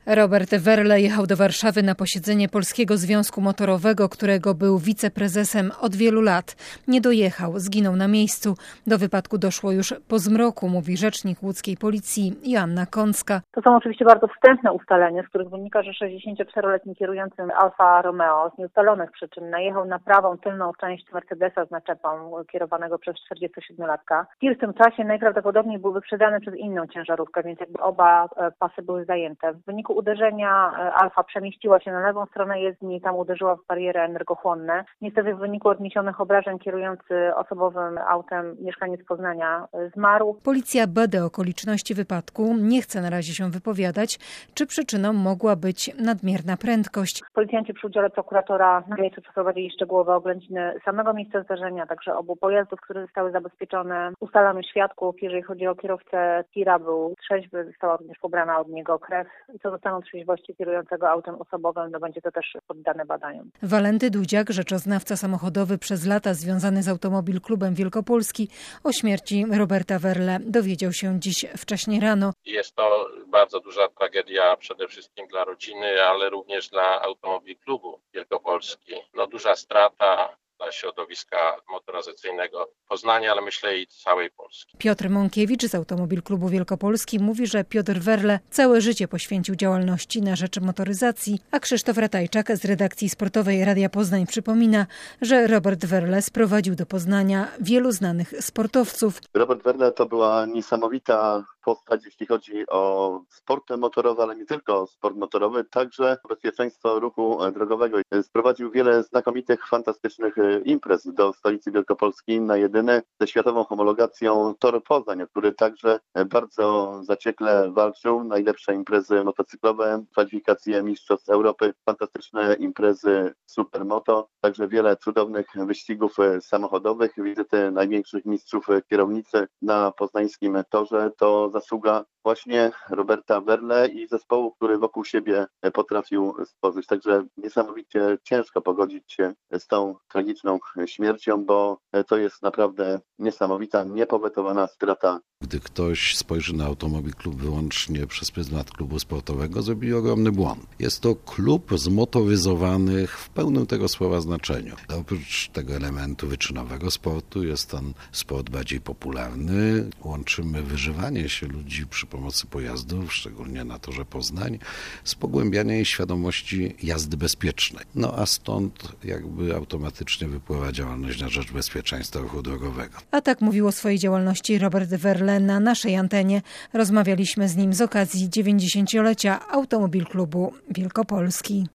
Robert Werle jechał do Warszawy na posiedzenie Polskiego Związku Motorowego, którego był wiceprezesem od wielu lat. Nie dojechał, zginął na miejscu. Do wypadku doszło już po zmroku, mówi rzecznik łódzkiej policji Joanna Kącka. To są oczywiście bardzo wstępne ustalenia, z których wynika, że 64-letni kierujący Alfa Romeo z nieustalonych przyczyn najechał na prawą tylną część Mercedesa z naczepą kierowanego przez 47-latka. Tir w tym czasie najprawdopodobniej był wyprzedzany przez inną ciężarówkę, więc jakby oba pasy były zajęte. W wyniku uderzenia Alfa przemieściła się na lewą stronę jezdni, tam uderzyła w bariery energochłonne. Niestety w wyniku odniesionych obrażeń kierujący osobowym autem mieszkaniec Poznania zmarł. Policja bada okoliczności wypadku, nie chce na razie się wypowiadać, czy przyczyną mogła być nadmierna prędkość. Policjanci przy udziale prokuratora na miejscu przeprowadzili szczegółowe oględziny samego miejsca zdarzenia, także obu pojazdów, które zostały zabezpieczone. Ustalamy świadków, jeżeli chodzi o kierowcę tira, był trzeźwy, została również pobrana od niego krew. I co do stanu trzeźwości kierującego autem osobowym, będzie to też poddane badaniom. Walenty Dudziak, rzeczoznawca samochodowy przez lata związany z Automobil Klubem Wielkopolski, o śmierci Roberta Werle dowiedział się dziś wcześnie rano. Jest to bardzo duża tragedia przede wszystkim dla rodziny, ale również dla Automobil Klubu Wielkopolski. Duża strata dla środowiska motoryzacyjnego Poznania, ale myślę i całej Polski. Piotr Mąkiewicz z Automobil Klubu Wielkopolski mówi, że Piotr Werle całe życie poświęcił działalności na rzecz motoryzacji, a Krzysztof Ratajczak z redakcji sportowej Radia Poznań przypomina, że Robert Werle sprowadził do Poznania wielu znanych sportowców. Robert Werle to była niesamowita postać, jeśli chodzi o sport motorowy, ale nie tylko sport motorowy, także bezpieczeństwo ruchu drogowego. Sprowadził wiele znakomitych, fantastycznych imprez do stolicy Wielkopolski na jedyny ze światową homologacją Tor Poznań, który także bardzo zaciekle walczył. Najlepsze imprezy motocyklowe, kwalifikacje mistrzostw Europy, fantastyczne imprezy Supermoto, także wiele cudownych wyścigów samochodowych, wizyty największych mistrzów kierownicy na poznańskim torze. To zasługa właśnie Roberta Werle i zespołu, który wokół siebie potrafił stworzyć. Także niesamowicie ciężko pogodzić się z tą tragiczną śmiercią, bo to jest naprawdę niesamowita, niepowetowana strata. Gdy ktoś spojrzy na Automobil Klub wyłącznie przez pryzmat klubu sportowego, zrobi ogromny błąd. Jest to klub zmotoryzowanych w pełnym tego słowa znaczeniu. Oprócz tego elementu wyczynowego sportu jest ten sport bardziej popularny. Łączymy wyżywanie się ludzi przy pomocy pojazdów, szczególnie na torze Poznań, z pogłębianiem świadomości jazdy bezpiecznej. A stąd jakby automatycznie wypływa działalność na rzecz bezpieczeństwa ruchu drogowego. A tak mówił o swojej działalności Robert Werle na naszej antenie. Rozmawialiśmy z nim z okazji 90-lecia Automobil Klubu Wielkopolski.